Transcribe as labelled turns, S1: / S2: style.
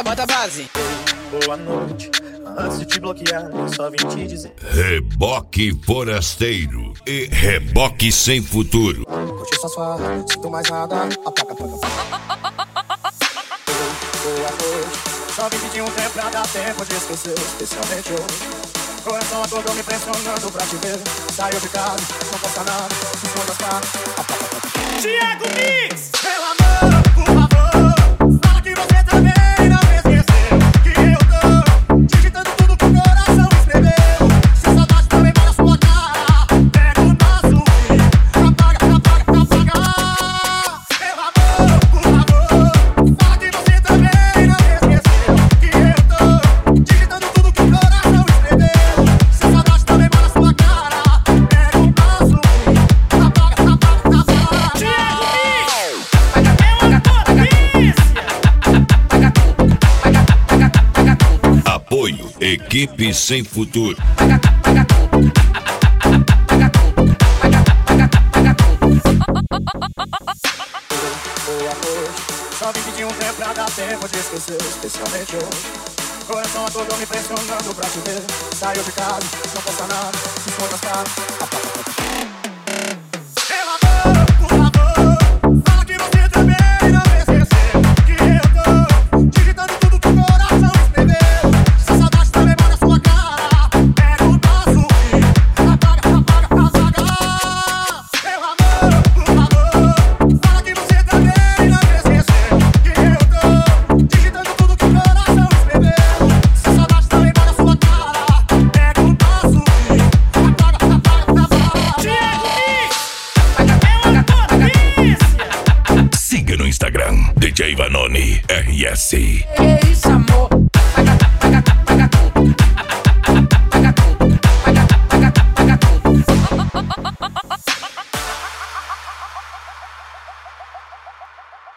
S1: Bota a base.
S2: Boa noite, antes de te bloquear, eu só vim te dizer.
S3: Reboque forasteiro e reboque sem futuro.
S2: Curti sua farra, sinto mais nada, apaga. Boa noite, só vim pedir um tempo pra dar tempo de esquecer, especialmente hoje. Coração acordou me pressionando pra te ver. Saiu de casa, não posta nada, se esconde as caras, apaga. Thiago Mix! Meu amor, por favor, fala que você também não me esqueceu. Que eu tô digitando tudo que o coração escreveu. Se a saudade também vai na sua cara, pega o nosso fim, apaga. Meu amor, por favor, fala que você também não me esqueceu. Que eu tô digitando tudo que o coração escreveu. Se a saudade também vai na sua cara, pega o nosso fim, apaga.
S3: Apoio Equipe Sem Futuro.
S2: Só vim pedir um tempo pra dar tempo de esquecer, especialmente hoje. Coração acordou me pressionando pra te ver. Saiu de casa, não posta nada, se esconde as caras, apaga. Meu amor, por favor, fala que você também não me esqueceu. Que eu tô digitando tudo que o coração escreveu. Se a saudade também vai na sua cara, pega o nosso fim, apaga. Meu amor, por favor, fala que você também não me esqueceu. Que eu tô digitando tudo que o coração escreveu. Se a saudade também vai na sua cara, pega o nosso fim, apaga.
S3: Siga no Instagram DJ Vanoni RS.
S1: Que isso, amor?